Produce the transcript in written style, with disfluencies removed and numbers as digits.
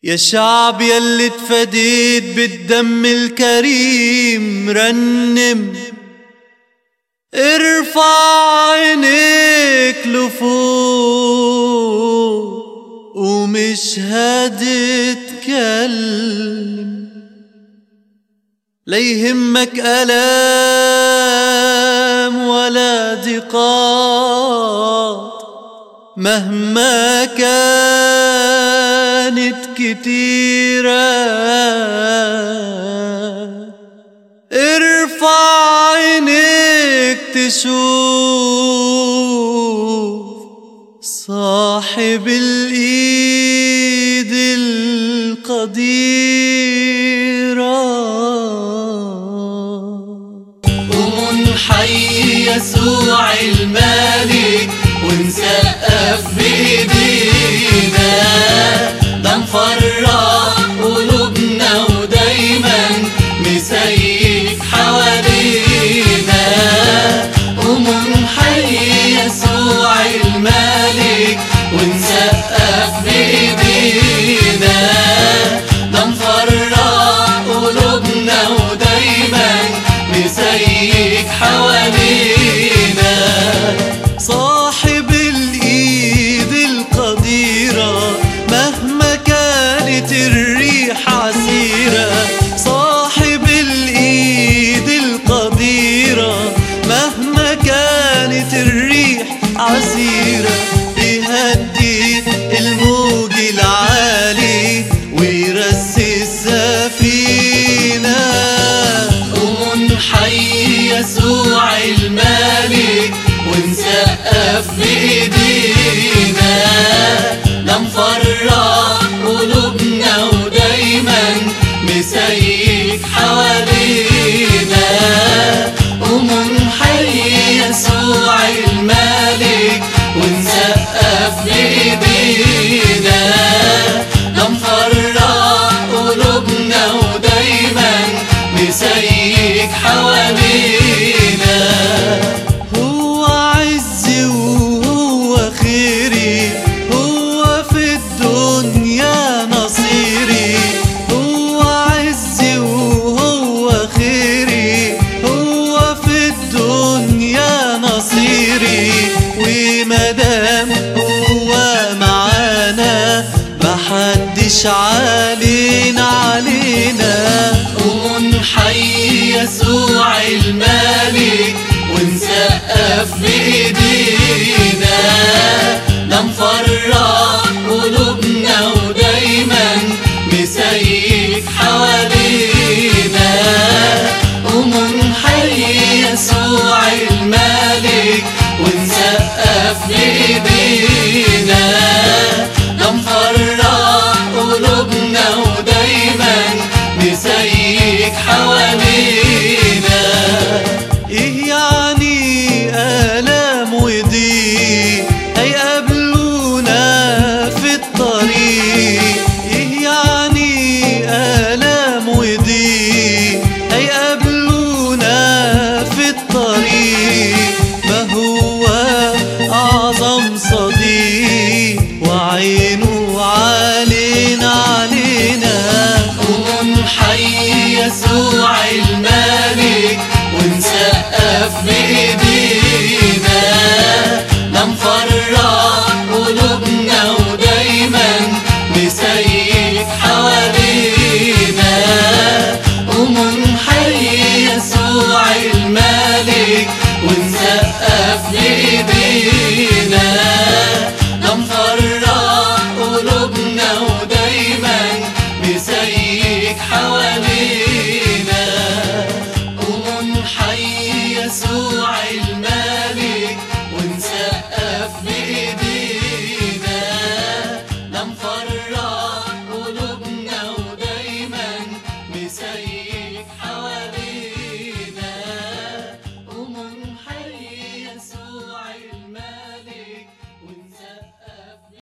يا شعب يلي اتفديت بالدم الكريم رنم، ارفع عينيك لفوق ومش هتتكلم، لا يهمك آلام ولا ضيقات مهما كانت كتيرة، ارفع عينيك تشوف صاحب الإيد القديرة. ومنحي يسوع الملك ونسقف بإيدينا، ده مفرح قلوبنا ودايما مسيك حوالينا. ومنحي يسوع الملك ونسقف بإيدينا، ده مفرح قلوبنا ودايما مسيك حوالينا. صاحب الإيد القديرة مهما كانت الريح عسيرة، صاحب الإيد القديرة مهما كانت الريح عسيرة، بيهدي الموج العالي ويرسي السفينة. ومنحي يسوع الملك ونسقف بإيدينا، ده مفرح قلوبنا ودايما مسيك حوالينا. ومنحي يسوع الملك ونسقف بإيدينا، ده مفرح قلوبنا ودايما مسيك حوالينا. هو عزي وهو خيري، هو في الدنيا نصيري، هو عزي وهو خيري، هو في الدنيا نصيري. ومادام هو معانا محدش علينا. ومنحي يسوع الملك ونسقف بإيدينا، ده مفرح قلوبنا ودايما مسيك حوالينا. ومنحي يسوع الملك ونسقف بإيدينا، ده مفرح قلوبنا ودايما مسيك حوالينا. ايه يعني آلام وضيق هيقابلونا في الطريق، ايه يعني آلام وضيق هيقابلونا في الطريق، ما هو أعظم صديق وعينه علينا. ومنحي يسوع الملك ونسقف بإيدينا، ده مفرح